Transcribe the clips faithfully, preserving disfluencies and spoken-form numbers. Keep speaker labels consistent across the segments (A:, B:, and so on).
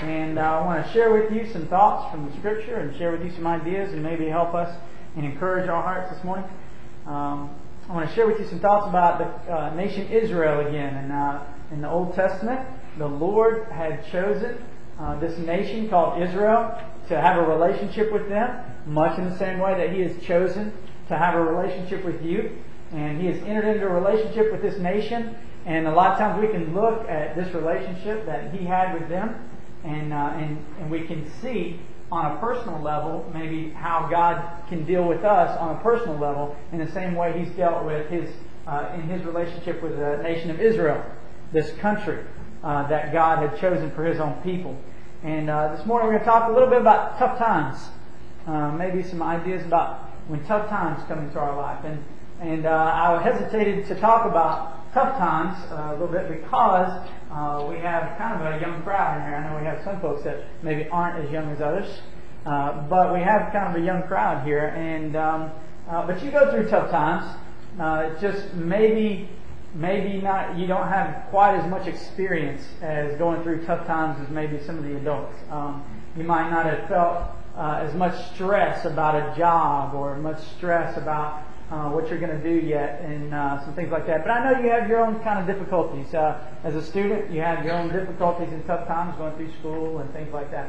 A: and uh, I want to share with you some thoughts from the Scripture and share with you some ideas and maybe help us and encourage our hearts this morning. Um, I want to share with you some thoughts about the uh, nation Israel again. And uh, in the Old Testament, the Lord had chosen uh, this nation called Israel to have a relationship with them, much in the same way that He has chosen to have a relationship with you. And He has entered into a relationship with this nation. And a lot of times we can look at this relationship that He had with them, and uh, and and we can see on a personal level maybe how God can deal with us on a personal level in the same way He's dealt with His uh, in His relationship with the nation of Israel, this country uh, that God had chosen for His own people. And uh, this morning we're going to talk a little bit about tough times, uh, maybe some ideas about when tough times come into our life. And and uh, I hesitated to talk about tough times uh, a little bit because uh, we have kind of a young crowd in here. I know we have some folks that maybe aren't as young as others, uh, but we have kind of a young crowd here. And um, uh, but you go through tough times. Uh, just maybe maybe not. You don't have quite as much experience as going through tough times as maybe some of the adults. Um, you might not have felt uh, as much stress about a job or much stress about Uh, what you're going to do yet, and uh, some things like that. But I know you have your own kind of difficulties. Uh, as a student, you have your own difficulties and tough times going through school and things like that.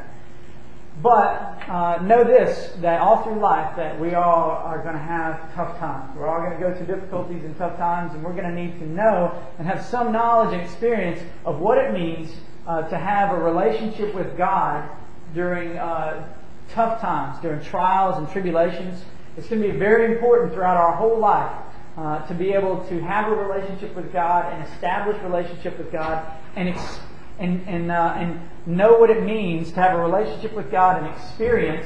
A: But uh, know this, that all through life that we all are going to have tough times. We're all going to go through difficulties and tough times, and we're going to need to know and have some knowledge and experience of what it means uh, to have a relationship with God during uh, tough times, during trials and tribulations. It's going to be very important throughout our whole life uh, to be able to have a relationship with God and establish relationship with God and ex- and and, uh, and know what it means to have a relationship with God and experience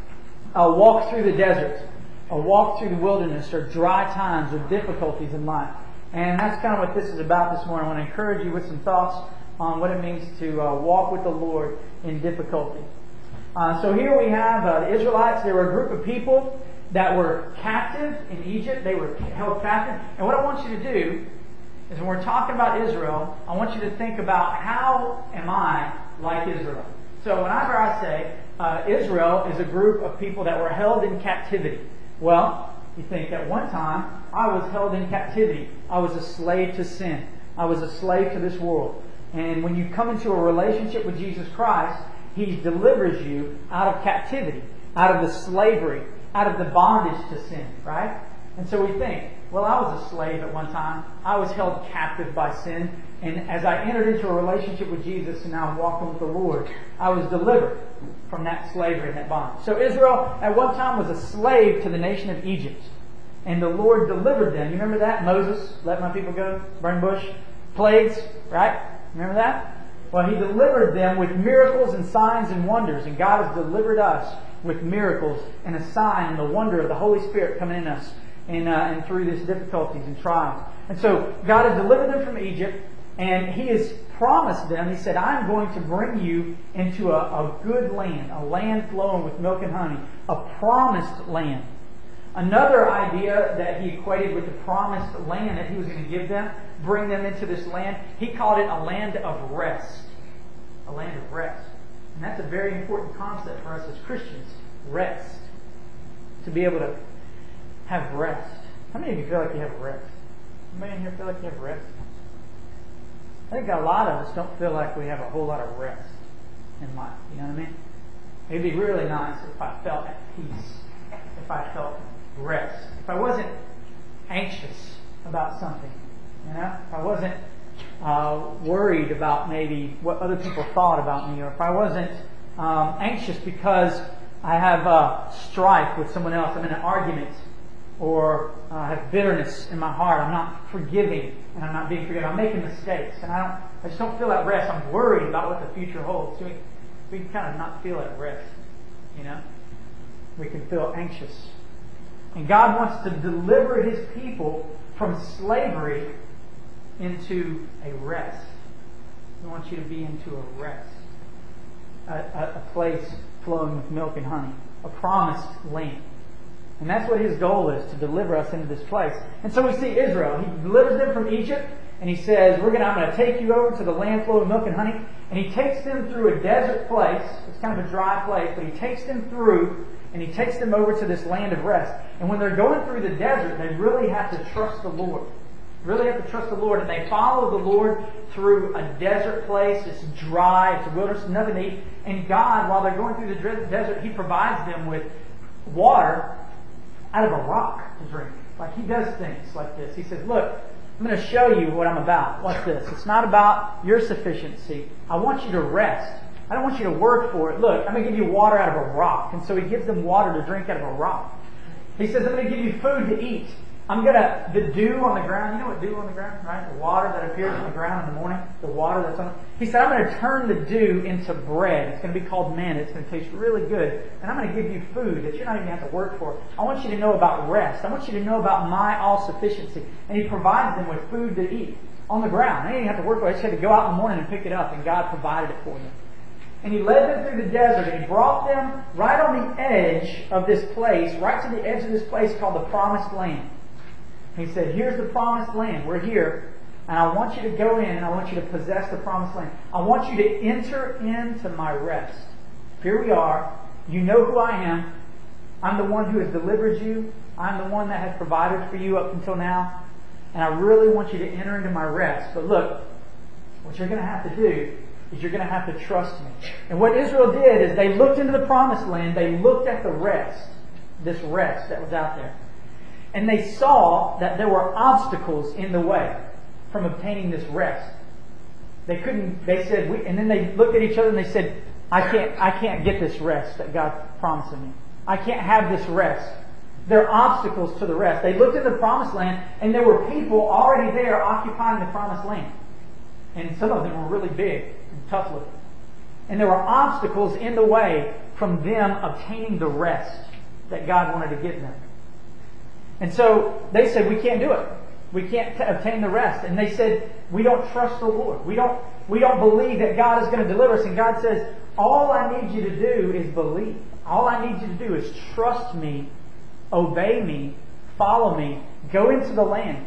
A: a walk through the desert, a walk through the wilderness, or dry times or difficulties in life. And that's kind of what this is about this morning. I want to encourage you with some thoughts on what it means to uh, walk with the Lord in difficulty. Uh, so here we have uh, the Israelites. They were a group of people that were captive in Egypt. They were held captive. And what I want you to do is when we're talking about Israel, I want you to think about how am I like Israel? So whenever I say uh, Israel is a group of people that were held in captivity. Well, you think at one time I was held in captivity. I was a slave to sin. I was a slave to this world. And when you come into a relationship with Jesus Christ, He delivers you out of captivity, out of the slavery, out of the bondage to sin, right? And so we think, well, I was a slave at one time. I was held captive by sin. And as I entered into a relationship with Jesus and now walking with the Lord, I was delivered from that slavery and that bondage. So Israel at one time was a slave to the nation of Egypt. And the Lord delivered them. You remember that? Moses, let my people go, burn bush, plagues, right? Remember that? Well, He delivered them with miracles and signs and wonders. And God has delivered us with miracles and a sign and the wonder of the Holy Spirit coming in us and, uh, and through these difficulties and trials. And so God has delivered them from Egypt, and He has promised them, He said, I'm going to bring you into a, a good land, a land flowing with milk and honey, a promised land. Another idea that He equated with the promised land that He was going to give them, bring them into this land, He called it a land of rest. A land of rest. And that's a very important concept for us as Christians. Rest. To be able to have rest. How many of you feel like you have rest? Anybody in here feel like you have rest? I think a lot of us don't feel like we have a whole lot of rest in life. You know what I mean? It'd be really nice if I felt at peace. If I felt rest. If I wasn't anxious about something. You know? If I wasn't Uh, worried about maybe what other people thought about me, or if I wasn't um, anxious because I have uh, strife with someone else, I'm in an argument, or uh, I have bitterness in my heart, I'm not forgiving, and I'm not being forgiven, I'm making mistakes, and I don't, I just don't feel at rest. I'm worried about what the future holds. So we, we can kind of not feel at rest, you know. We can feel anxious, and God wants to deliver His people from slavery into a rest. He wants you to be into a rest. A, a, a place flowing with milk and honey. A promised land. And that's what His goal is, to deliver us into this place. And so we see Israel. He delivers them from Egypt, and He says, "We're going. I'm going to take you over to the land flowing with milk and honey." And He takes them through a desert place. It's kind of a dry place, but He takes them through and He takes them over to this land of rest. And when they're going through the desert, they really have to trust the Lord. Really have to trust the Lord. And they follow the Lord through a desert place. It's dry. It's a wilderness. Nothing to eat. And God, while they're going through the desert, He provides them with water out of a rock to drink. Like He does things like this. He says, look, I'm going to show you what I'm about. Watch this. It's not about your sufficiency. I want you to rest. I don't want you to work for it. Look, I'm going to give you water out of a rock. And so He gives them water to drink out of a rock. He says, I'm going to give you food to eat. I'm going to, the dew on the ground, you know what dew on the ground, right? The water that appears on the ground in the morning, the water that's on it. He said, I'm going to turn the dew into bread. It's going to be called manna. It's going to taste really good. And I'm going to give you food that you're not even going to have to work for. I want you to know about rest. I want you to know about my all-sufficiency. And He provides them with food to eat on the ground. They didn't have to work for it. They just had to go out in the morning and pick it up, and God provided it for them. And He led them through the desert, and He brought them right on the edge of this place, right to the edge of this place called the Promised Land. He said, here's the Promised Land. We're here. And I want you to go in and I want you to possess the Promised Land. I want you to enter into my rest. Here we are. You know who I am. I'm the one who has delivered you. I'm the one that has provided for you up until now. And I really want you to enter into my rest. But look, what you're going to have to do is you're going to have to trust me. And what Israel did is they looked into the Promised Land. They looked at the rest. This rest that was out there. And they saw that there were obstacles in the way from obtaining this rest. They couldn't, they said, we, and then they looked at each other and they said, I can't, I can't get this rest that God's promising me. I can't have this rest. There are obstacles to the rest. They looked at the Promised Land and there were people already there occupying the Promised Land. And some of them were really big and tough looking. And there were obstacles in the way from them obtaining the rest that God wanted to give them. And so they said, we can't do it. We can't t- obtain the rest. And they said, we don't trust the Lord. We don't, we don't believe that God is going to deliver us. And God says, all I need you to do is believe. All I need you to do is trust me, obey me, follow me, go into the land.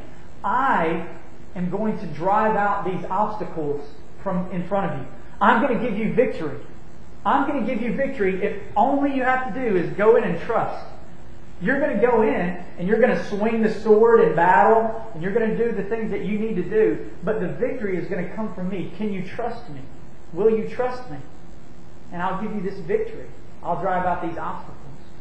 A: I am going to drive out these obstacles from in front of you. I'm going to give you victory. I'm going to give you victory if only you have to do is go in and trust. You're going to go in and you're going to swing the sword in battle and you're going to do the things that you need to do. But the victory is going to come from me. Can you trust me? Will you trust me? And I'll give you this victory. I'll drive out these obstacles.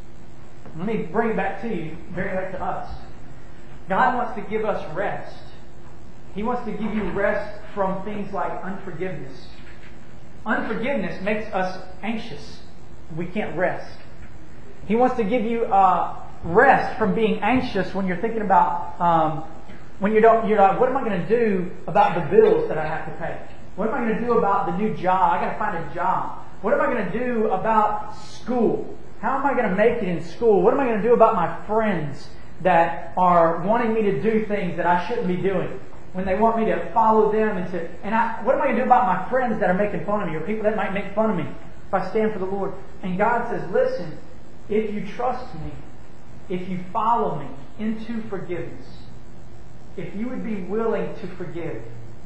A: Let me bring it back to you, bring it back to us. God wants to give us rest. He wants to give you rest from things like unforgiveness. Unforgiveness makes us anxious. We can't rest. He wants to give you uh, rest from being anxious when you're thinking about um, when you don't. You're like, what am I going to do about the bills that I have to pay? What am I going to do about the new job? I got to find a job. What am I going to do about school? How am I going to make it in school? What am I going to do about my friends that are wanting me to do things that I shouldn't be doing? When they want me to follow them and to, and I, what am I going to do about my friends that are making fun of me or people that might make fun of me if I stand for the Lord? And God says, listen. If you trust me, if you follow me into forgiveness, if you would be willing to forgive,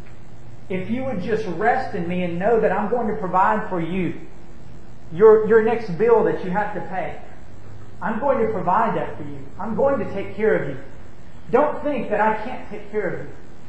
A: if you would just rest in me and know that I'm going to provide for you your, your next bill that you have to pay, I'm going to provide that for you. I'm going to take care of you. Don't think that I can't take care of you.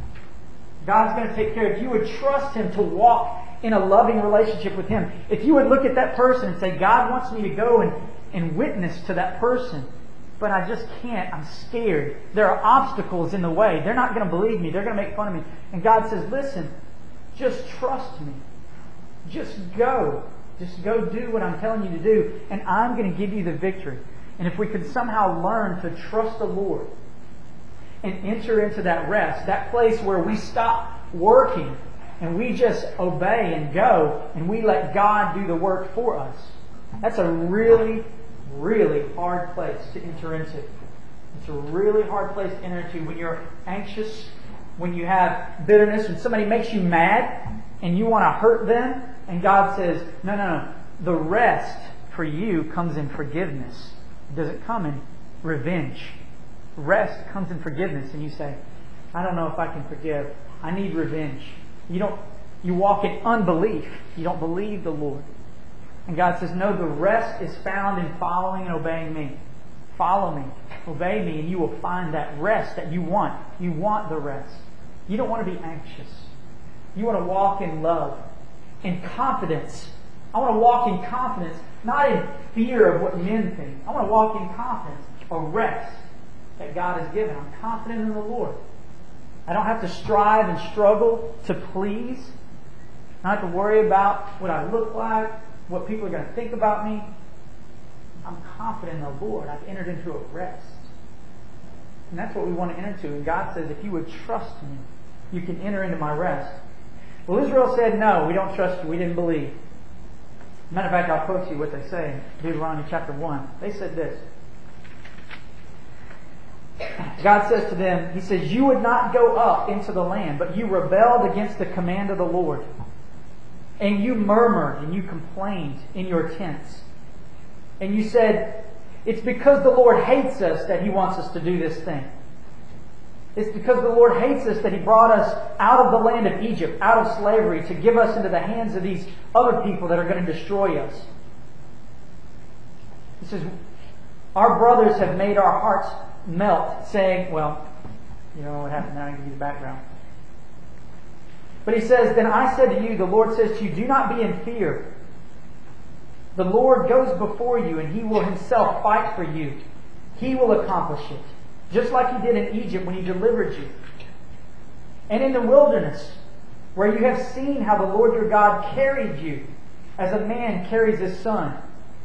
A: God's going to take care of you. If you would trust Him to walk in a loving relationship with Him, if you would look at that person and say, God wants me to go and and witness to that person, but I just can't. I'm scared. There are obstacles in the way. They're not going to believe me. They're going to make fun of me. And God says, listen, just trust me. Just go. Just go do what I'm telling you to do, and I'm going to give you the victory. And if we could somehow learn to trust the Lord and enter into that rest, that place where we stop working and we just obey and go, and we let God do the work for us, that's a really really hard place to enter into. It's a really hard place to enter into when you're anxious, when you have bitterness, when somebody makes you mad and you want to hurt them, and God says, no, no, no. The rest for you comes in forgiveness. It doesn't come in revenge. Rest comes in forgiveness, and you say, I don't know if I can forgive. I need revenge. You don't You walk in unbelief. You don't believe the Lord. And God says, no, the rest is found in following and obeying me. Follow me. Obey me, and you will find that rest that you want. You want the rest. You don't want to be anxious. You want to walk in love, in confidence. I want to walk in confidence, not in fear of what men think. I want to walk in confidence, a rest that God has given. I'm confident in the Lord. I don't have to strive and struggle to please. I don't have to worry about what I look like, what people are going to think about me. I'm confident in the Lord. I've entered into a rest. And that's what we want to enter into. And God says, if you would trust me, you can enter into my rest. Well, Israel said, no, we don't trust you. We didn't believe. Matter of fact, I'll quote you what they say in Deuteronomy chapter one. They said this. God says to them, He says, you would not go up into the land, but you rebelled against the command of the Lord. And you murmured and you complained in your tents. And you said, it's because the Lord hates us that He wants us to do this thing. It's because the Lord hates us that He brought us out of the land of Egypt, out of slavery, to give us into the hands of these other people that are going to destroy us. He says, our brothers have made our hearts melt, saying, well, you know what happened now, I give you the background. But He says, then I said to you, the Lord says to you, do not be in fear. The Lord goes before you, and He will Himself fight for you. He will accomplish it. Just like He did in Egypt when He delivered you. And in the wilderness, where you have seen how the Lord your God carried you, as a man carries his son.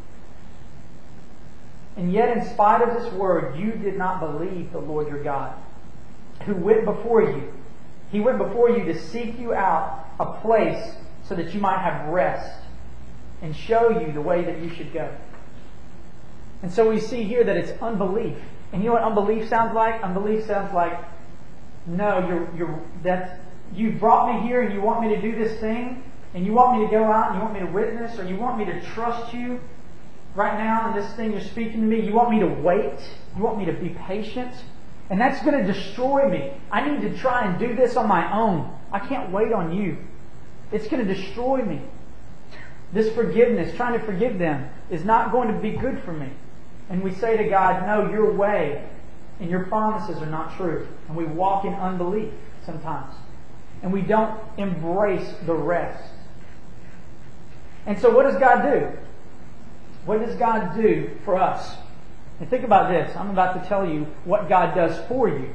A: And yet, in spite of this word, you did not believe the Lord your God, who went before you. He went before you to seek you out a place so that you might have rest and show you the way that you should go. And so we see here that it's unbelief. And you know what unbelief sounds like? Unbelief sounds like, no, you're you're that's you brought me here and you want me to do this thing, and you want me to go out and you want me to witness, or you want me to trust you right now in this thing you're speaking to me. You want me to wait. You want me to be patient. And that's going to destroy me. I need to try and do this on my own. I can't wait on you. It's going to destroy me. This forgiveness, trying to forgive them, is not going to be good for me. And we say to God, no, your way and your promises are not true. And we walk in unbelief sometimes. And we don't embrace the rest. And so what does God do? What does God do for us? And think about this. I'm about to tell you what God does for you.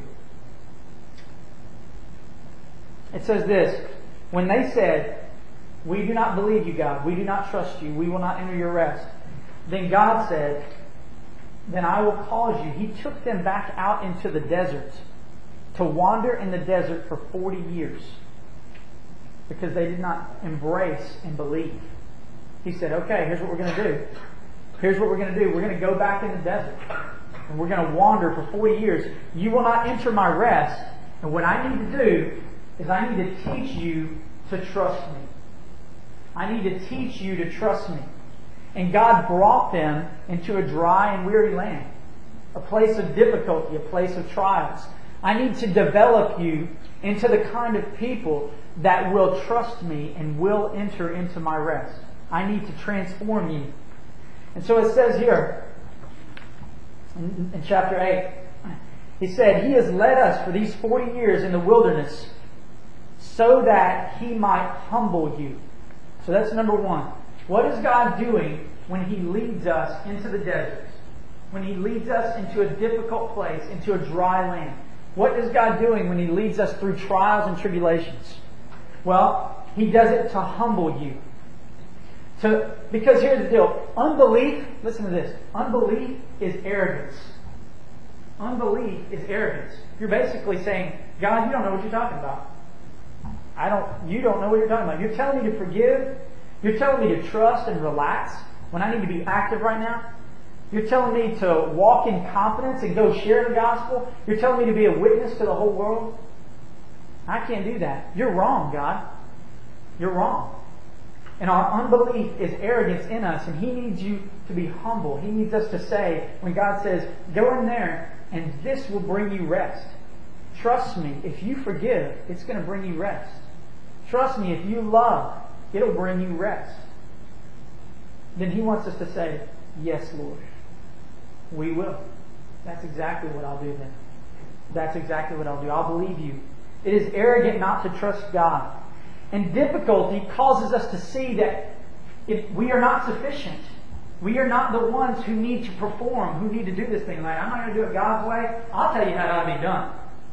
A: It says this. When they said, we do not believe you, God. We do not trust you. We will not enter your rest. Then God said, then I will cause you. He took them back out into the desert to wander in the desert for forty years because they did not embrace and believe. He said, okay, here's what we're going to do. Here's what we're going to do. We're going to go back in the desert. And we're going to wander for forty years. You will not enter my rest. And what I need to do is I need to teach you to trust me. I need to teach you to trust me. And God brought them into a dry and weary land. A place of difficulty, a place of trials. I need to develop you into the kind of people that will trust me and will enter into my rest. I need to transform you. And so it says here, in, in chapter eight, He said, He has led us for these forty years in the wilderness so that He might humble you. So that's number one. What is God doing when He leads us into the desert? When He leads us into a difficult place, into a dry land? What is God doing when He leads us through trials and tribulations? Well, He does it to humble you. To, because here's the deal. Unbelief, listen to this. Unbelief is arrogance. Unbelief is arrogance. You're basically saying, God, you don't know what you're talking about. I don't, you don't know what you're talking about. You're telling me to forgive. You're telling me to trust and relax when I need to be active right now. You're telling me to walk in confidence and go share the gospel. You're telling me to be a witness to the whole world. I can't do that. You're wrong, God. You're wrong. And our unbelief is arrogance in us, and He needs you to be humble. He needs us to say, when God says, go in there, and this will bring you rest. Trust me, if you forgive, it's going to bring you rest. Trust me, if you love, it'll bring you rest. Then He wants us to say, yes, Lord. We will. That's exactly what I'll do then. That's exactly what I'll do. I'll believe you. It is arrogant not to trust God. And difficulty causes us to see that if we are not sufficient. We are not the ones who need to perform, who need to do this thing. Like, I'm not going to do it God's way. I'll tell you how it ought to be done.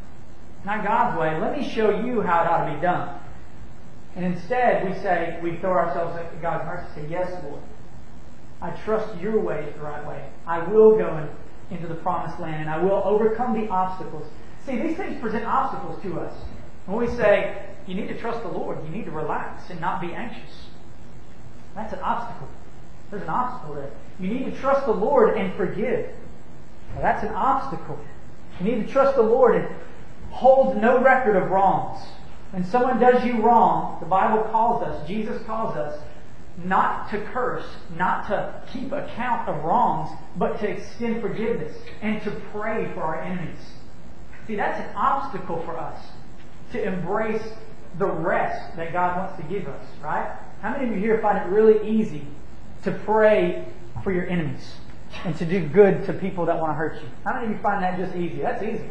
A: Not God's way. Let me show you how it ought to be done. And instead, we say, we throw ourselves at God's mercy and say, yes, Lord. I trust your way is the right way. I will go in, into the promised land, and I will overcome the obstacles. See, these things present obstacles to us. When we say, you need to trust the Lord, you need to relax and not be anxious. That's an obstacle. There's an obstacle there. You need to trust the Lord and forgive. Now, that's an obstacle. You need to trust the Lord and hold no record of wrongs. When someone does you wrong, the Bible calls us, Jesus calls us, not to curse, not to keep account of wrongs, but to extend forgiveness and to pray for our enemies. See, that's an obstacle for us to embrace the rest that God wants to give us, right? How many of you here find it really easy to pray for your enemies and to do good to people that want to hurt you? How many of you find that just easy? That's easy.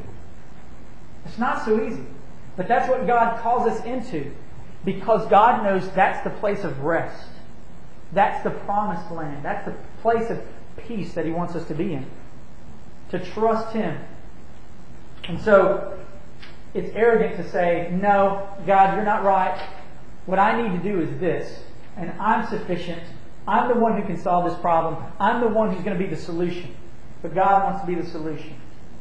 A: It's not so easy. But that's what God calls us into, because God knows that's the place of rest. That's the promised land. That's the place of peace that He wants us to be in. To trust Him. And so, it's arrogant to say, no, God, you're not right. What I need to do is this. And I'm sufficient. I'm the one who can solve this problem. I'm the one who's going to be the solution. But God wants to be the solution.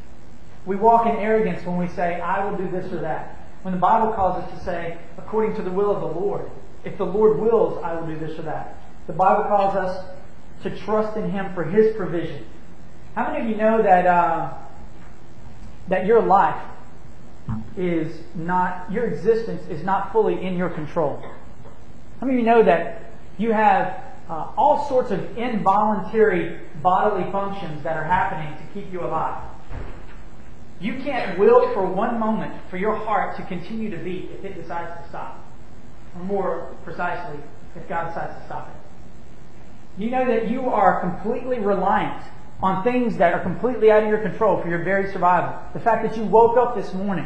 A: We walk in arrogance when we say, I will do this or that. When the Bible calls us to say, according to the will of the Lord. If the Lord wills, I will do this or that. The Bible calls us to trust in Him for His provision. How many of you know that uh, that your life is not, your existence is not fully in your control? How many of you know that you have uh, all sorts of involuntary bodily functions that are happening to keep you alive? You can't will for one moment for your heart to continue to beat if it decides to stop. Or more precisely, if God decides to stop it. You know that you are completely reliant on things that are completely out of your control for your very survival. The fact that you woke up this morning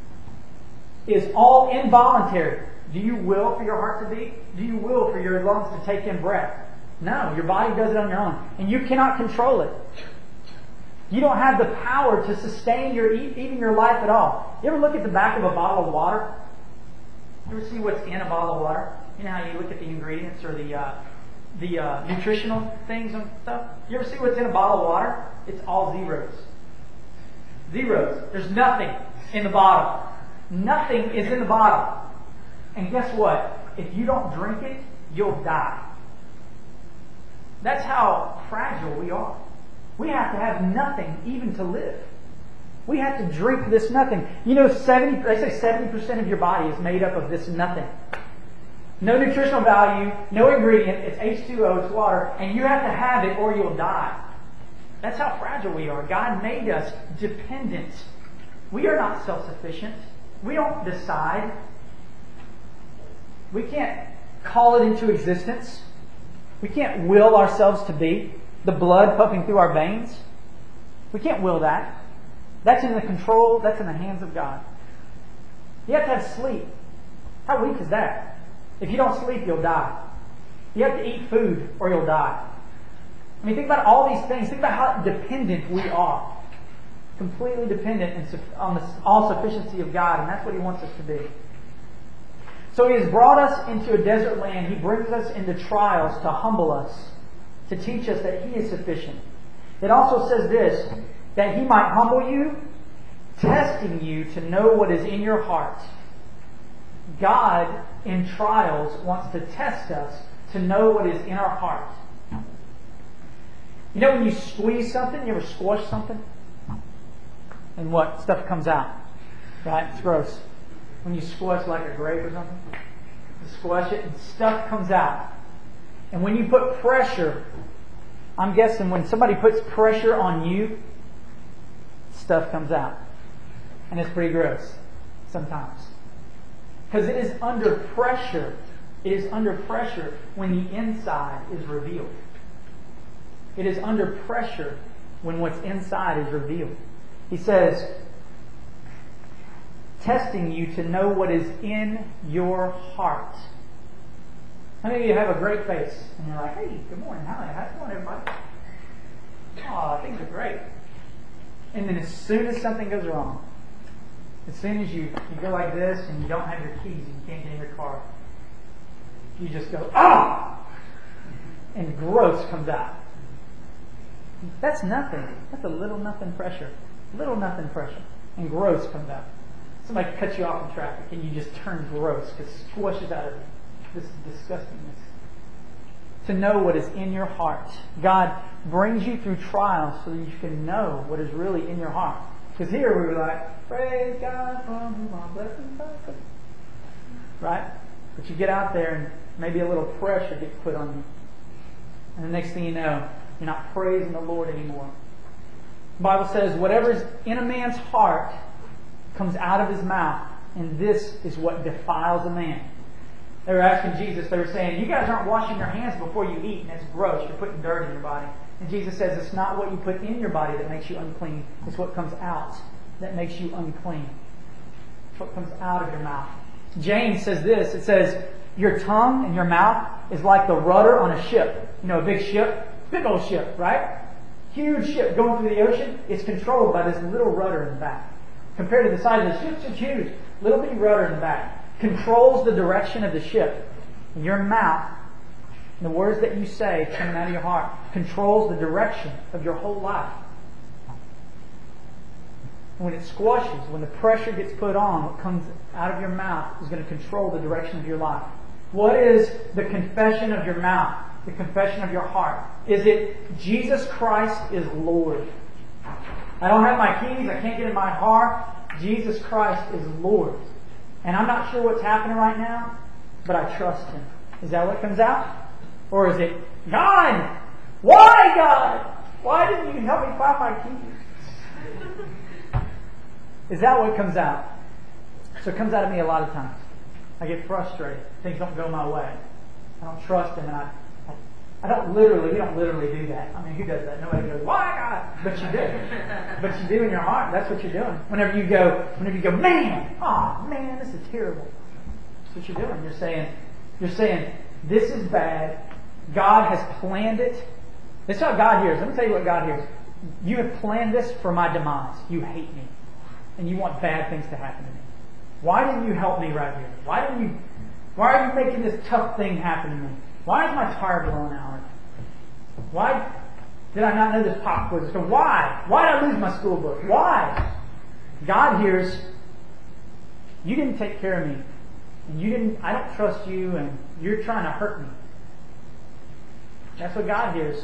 A: is all involuntary. Do you will for your heart to beat? Do you will for your lungs to take in breath? No, your body does it on your own. And you cannot control it. You don't have the power to sustain your even your life at all. You ever look at the back of a bottle of water? You ever see what's in a bottle of water? You know how you look at the ingredients or the uh, the uh, nutritional things and stuff? You ever see what's in a bottle of water? It's all zeros. Zeros. There's nothing in the bottle. Nothing is in the bottle. And guess what? If you don't drink it, you'll die. That's how fragile we are. We have to have nothing even to live. We have to drink this nothing. You know, seventy they say seventy percent of your body is made up of this nothing. No nutritional value, no ingredient, it's H two O, it's water, and you have to have it or you'll die. That's how fragile we are. God made us dependent. We are not self-sufficient. We don't decide. We can't call it into existence. We can't will ourselves to be. The blood pumping through our veins. We can't will that. That's in the control, that's in the hands of God. You have to have sleep. How weak is that? If you don't sleep, you'll die. You have to eat food or you'll die. I mean, think about all these things. Think about how dependent we are. Completely dependent on the all sufficiency of God, and that's what He wants us to be. So He has brought us into a desert land. He brings us into trials to humble us, to teach us that He is sufficient. It also says this, that He might humble you, testing you to know what is in your heart. God, in trials, wants to test us to know what is in our heart. You know when you squeeze something, you ever squash something? And what? Stuff comes out. Right? It's gross. When you squash like a grape or something, you squash it and stuff comes out. And when you put pressure, I'm guessing when somebody puts pressure on you, stuff comes out. And it's pretty gross sometimes. Because it is under pressure. It is under pressure when the inside is revealed. It is under pressure when what's inside is revealed. He says, testing you to know what is in your heart. How many of you have a great face? And you're like, hey, good morning. How are you? How's it going, everybody? Oh, things are great. And then as soon as something goes wrong, as soon as you, you go like this and you don't have your keys and you can't get in your car, you just go, ah! And gross comes out. That's nothing. That's a little nothing pressure. Little nothing pressure. And gross comes out. Somebody cuts you off in traffic and you just turn gross because it squishes out of this disgustingness. To know what is in your heart. God brings you through trials so that you can know what is really in your heart. Because here we were like, praise God from whom all blessings are coming. Right? But you get out there and maybe a little pressure gets put on you. And the next thing you know, you're not praising the Lord anymore. The Bible says, whatever is in a man's heart comes out of his mouth. And this is what defiles a man. They were asking Jesus, they were saying, you guys aren't washing your hands before you eat, and it's gross. You're putting dirt in your body. And Jesus says it's not what you put in your body that makes you unclean. It's what comes out that makes you unclean. It's what comes out of your mouth. James says this. It says, your tongue and your mouth is like the rudder on a ship. You know, a big ship? Big old ship, right? Huge ship going through the ocean. It's controlled by this little rudder in the back. Compared to the size of the ship, it's huge. Little bitty rudder in the back. Controls the direction of the ship. Your mouth, the words that you say coming out of your heart, controls the direction of your whole life. When it squashes, when the pressure gets put on, what comes out of your mouth is going to control the direction of your life. What is the confession of your mouth? The confession of your heart? Is it Jesus Christ is Lord? I don't have my keys, I can't get in my heart. Jesus Christ is Lord. And I'm not sure what's happening right now, but I trust Him. Is that what comes out? Or is it, God, why God? Why didn't you help me find my keys? Is that what comes out? So it comes out of me a lot of times. I get frustrated. Things don't go my way. I don't trust Him, and I, I, I don't literally, we don't literally do that. I mean, who does that? Nobody goes, why God? But you do. But you do in your heart. That's what you're doing. Whenever you go, whenever you go, man, oh man, this is terrible. That's what you're doing. You're saying, you're saying, this is bad. God has planned it. This is how God hears. Let me tell you what God hears. You have planned this for my demise. You hate me. And you want bad things to happen to me. Why didn't you help me right here? Why didn't you? Why are you making this tough thing happen to me? Why is my tire blowing out? Why did I not know this pop quiz? So why? Why did I lose my school book? Why? God hears, you didn't take care of me. And you didn't, I don't trust you, and you're trying to hurt me. That's what God hears.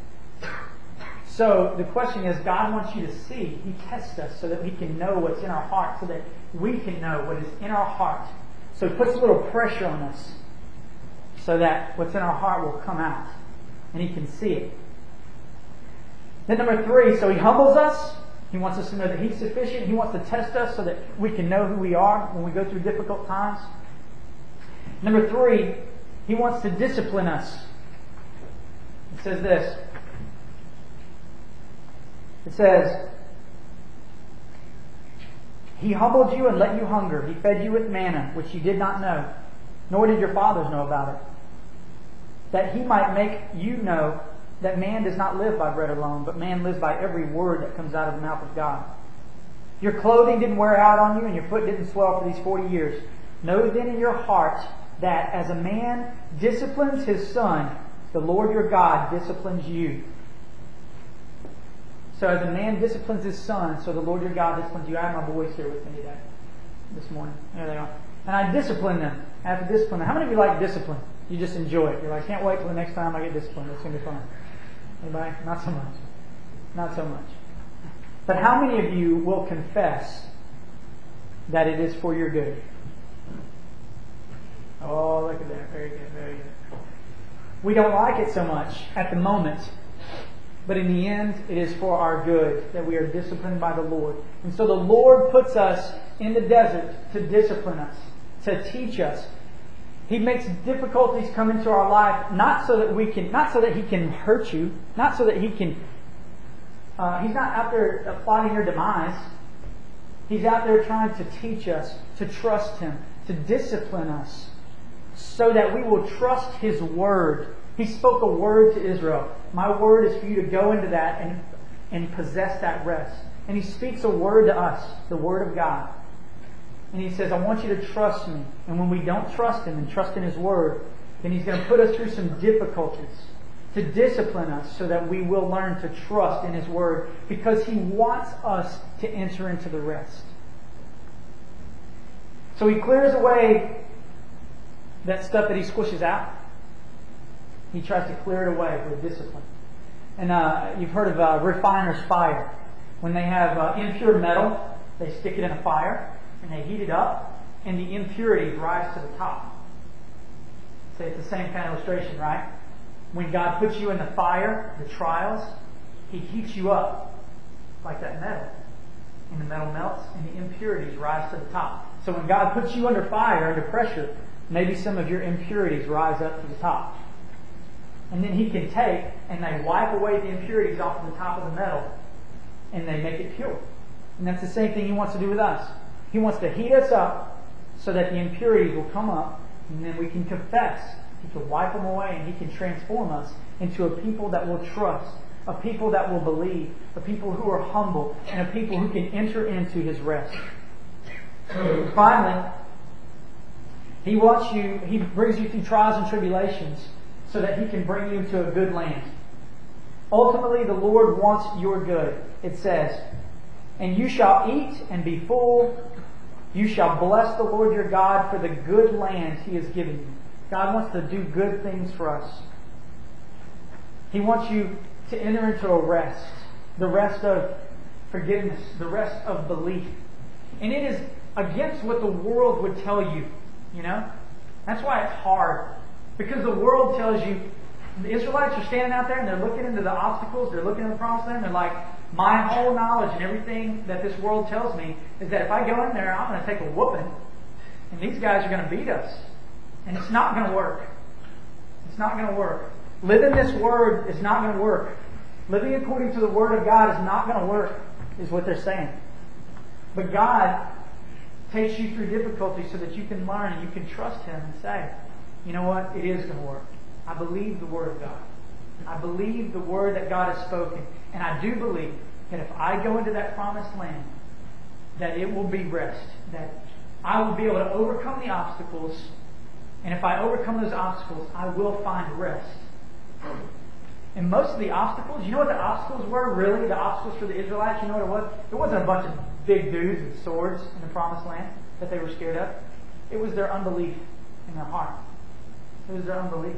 A: So the question is, God wants you to see. He tests us so that we can know what's in our heart, so that we can know what is in our heart. So He puts a little pressure on us so that what's in our heart will come out and He can see it. Then number three, so He humbles us. He wants us to know that He's sufficient. He wants to test us so that we can know who we are when we go through difficult times. Number three, He wants to discipline us. It says this. It says, He humbled you and let you hunger. He fed you with manna, which you did not know, nor did your fathers know about it. That He might make you know that man does not live by bread alone, but man lives by every word that comes out of the mouth of God. Your clothing didn't wear out on you, and your foot didn't swell for these forty years. Know then in your heart that as a man disciplines his son, the Lord your God disciplines you. So as a man disciplines his son, so the Lord your God disciplines you. I have my boys here with me today, this morning. There they are. And I discipline them. I have to discipline them. How many of you like discipline? You just enjoy it. You're like, I can't wait till the next time I get disciplined. It's going to be fun. Anybody? Not so much. Not so much. But how many of you will confess that it is for your good? Oh, look at that. Very good, very good. We don't like it so much at the moment, but in the end, it is for our good that we are disciplined by the Lord. And so the Lord puts us in the desert to discipline us. to teach us. He makes difficulties come into our life, not so that we can, not so that He can hurt you, not so that He can. Uh, he's not out there plotting your demise. He's out there trying to teach us to trust Him, to discipline us, so that we will trust His word. He spoke a word to Israel. My word is for you to go into that and and possess that rest. And He speaks a word to us, the Word of God. And He says, I want you to trust me. And when we don't trust Him and trust in His Word, then He's going to put us through some difficulties to discipline us so that we will learn to trust in His Word, because He wants us to enter into the rest. So He clears away that stuff that He squishes out. He tries to clear it away with discipline. And uh, you've heard of uh, refiner's fire. When they have uh, impure metal, they stick it in a fire and they heat it up, and the impurities rise to the top. So it's the same kind of illustration, right? When God puts you in the fire, the trials, He heats you up like that metal. And the metal melts and the impurities rise to the top. So when God puts you under fire, under pressure, maybe some of your impurities rise up to the top. And then He can take and they wipe away the impurities off of the top of the metal and they make it pure. And that's the same thing He wants to do with us. He wants to heat us up so that the impurities will come up, and then we can confess. He can wipe them away, and He can transform us into a people that will trust, a people that will believe, a people who are humble, and a people who can enter into His rest. Finally, He wants you, He brings you through trials and tribulations so that He can bring you to a good land. Ultimately, the Lord wants your good. It says, and you shall eat and be full. You shall bless the Lord your God for the good land He has given you. God wants to do good things for us. He wants you to enter into a rest. The rest of forgiveness. The rest of belief. And it is against what the world would tell you. You know? That's why it's hard. Because the world tells you, the Israelites are standing out there and they're looking into the obstacles, they're looking at the promised land, they're like, my whole knowledge and everything that this world tells me is that if I go in there, I'm going to take a whooping. And these guys are going to beat us. And it's not going to work. It's not going to work. Living this Word is not going to work. Living according to the Word of God is not going to work, is what they're saying. But God takes you through difficulty so that you can learn and you can trust Him and say, you know what? It is going to work. I believe the Word of God. I believe the Word that God has spoken. And I do believe that if I go into that promised land, that it will be rest. That I will be able to overcome the obstacles. And if I overcome those obstacles, I will find rest. And most of the obstacles, you know what the obstacles were? Really, the obstacles for the Israelites, you know what it was? It wasn't a bunch of big dudes with swords in the promised land that they were scared of. It was their unbelief in their heart. It was their unbelief.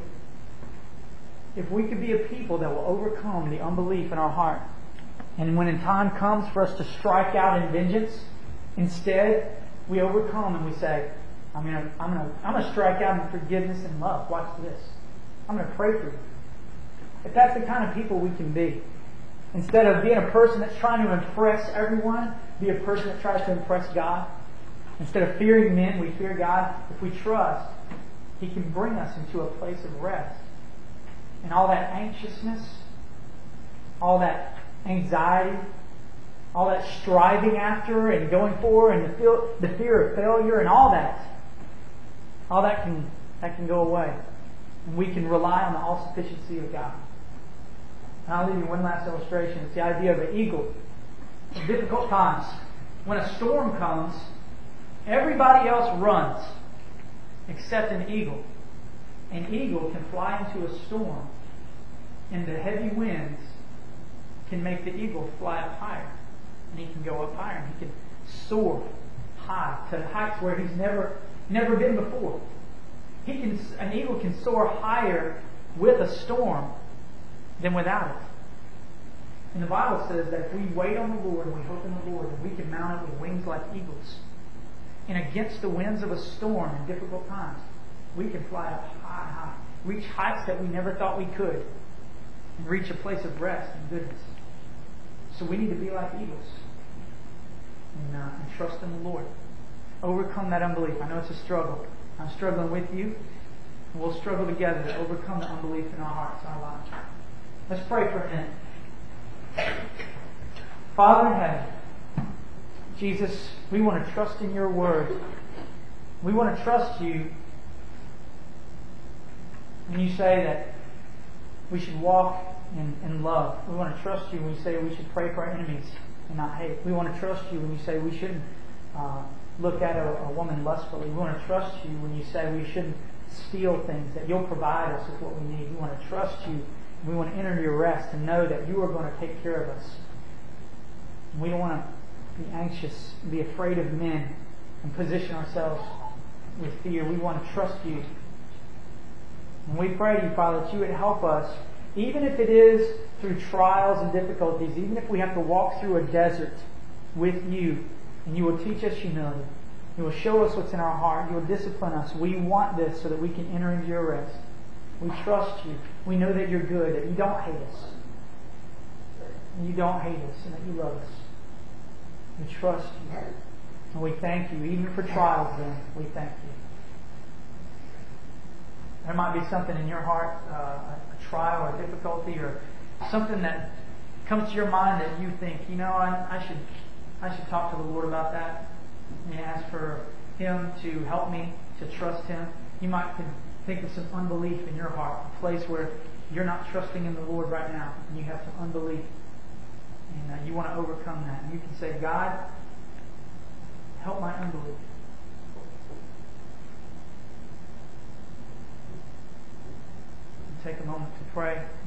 A: If we could be a people that will overcome the unbelief in our heart, and when in time comes for us to strike out in vengeance, instead we overcome and we say, I'm going to I'm going to I'm going to strike out in forgiveness and love. Watch this. I'm going to pray for you. If that's the kind of people we can be, instead of being a person that's trying to impress everyone, be a person that tries to impress God. Instead of fearing men, we fear God. If we trust, He can bring us into a place of rest. And all that anxiousness, all that anxiety, all that striving after and going for, and the fear, the fear of failure, and all that, all that can that can go away, and we can rely on the all-sufficiency of God. And I'll leave you one last illustration. It's the idea of an eagle. In difficult times, when a storm comes, everybody else runs except an eagle. An eagle can fly into a storm, and the heavy winds can make the eagle fly up higher. And he can go up higher, and he can soar high to heights where he's never never been before. He can an eagle can soar higher with a storm than without it. And the Bible says that if we wait on the Lord and we hope in the Lord, then we can mount up with wings like eagles. And against the winds of a storm in difficult times, we can fly up high, high, reach heights that we never thought we could, and reach a place of rest and goodness. So we need to be like eagles and, uh, and trust in the Lord. overcome that unbelief. I know it's a struggle. I'm struggling with you. We'll struggle together to overcome the unbelief in our hearts, our lives. Let's pray for him. Father in heaven, Jesus, we want to trust in your word. We want to trust you when you say that we should walk in, in love. We want to trust you when you say we should pray for our enemies and not hate. We want to trust you when you say we shouldn't uh, look at a, a woman lustfully. We want to trust you when you say we shouldn't steal things, that you'll provide us with what we need. We want to trust you. We want to enter your rest and know that you are going to take care of us. We don't want to be anxious, be afraid of men, and position ourselves with fear. We want to trust you. And we pray to you, Father, that you would help us, even if it is through trials and difficulties, even if we have to walk through a desert with you, and you will teach us humility. You will show us what's in our heart. You will discipline us. We want this so that we can enter into your rest. We trust you. We know that you're good, that you don't hate us. And you don't hate us, and that you love us. We trust you. And we thank you, even for trials then. We thank you. There might be something in your heart, uh, a trial or difficulty, or something that comes to your mind that you think, you know, I, I should I should talk to the Lord about that and ask for Him to help me to trust Him. You might think of some unbelief in your heart, a place where you're not trusting in the Lord right now, and you have some unbelief, and uh, you want to overcome that. And you can say, God, help my unbelief. Take a moment to pray.